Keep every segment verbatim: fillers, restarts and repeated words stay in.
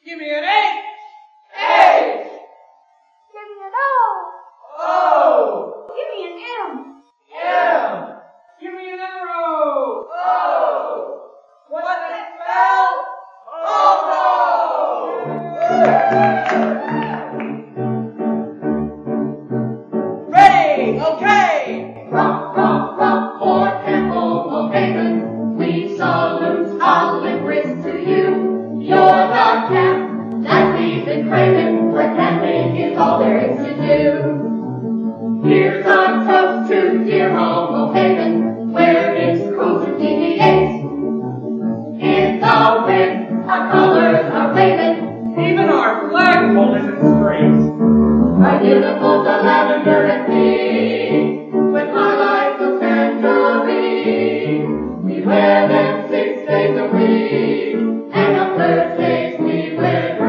Give me an H. H. Give me an O. O. Give me an M. M. Give me an arrow. O. What's it spell? Oboe. Ready? Okay. Rock, rock, rock for Temple of Haven. We salute Holland Grist to you. You're the camp that we've been craving, where camping is all there is to do. Here's our toast to dear home of Haven, where it's cool to deviate. In the wind, our colors are waving. Even our flagpole isn't straight. Our beautiful the lavender and pink, with highlights of tangerine. We wear them six days a week, and on Thursdays we wear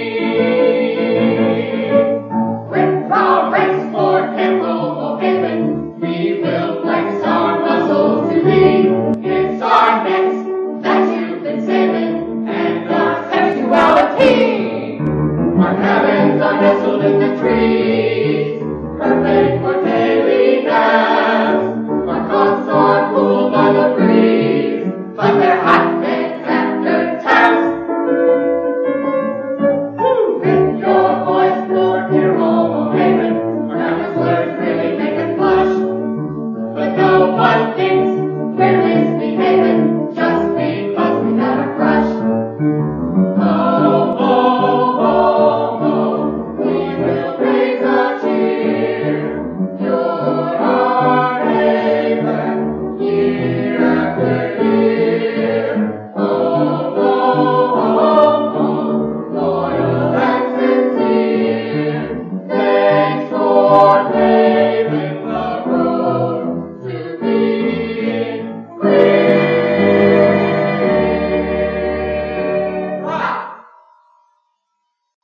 green. With our race for Temple of Haven, we will flex our muscles to thee. It's our necks that you've been saving, and our sexuality. Our cabins are nestled in the tree.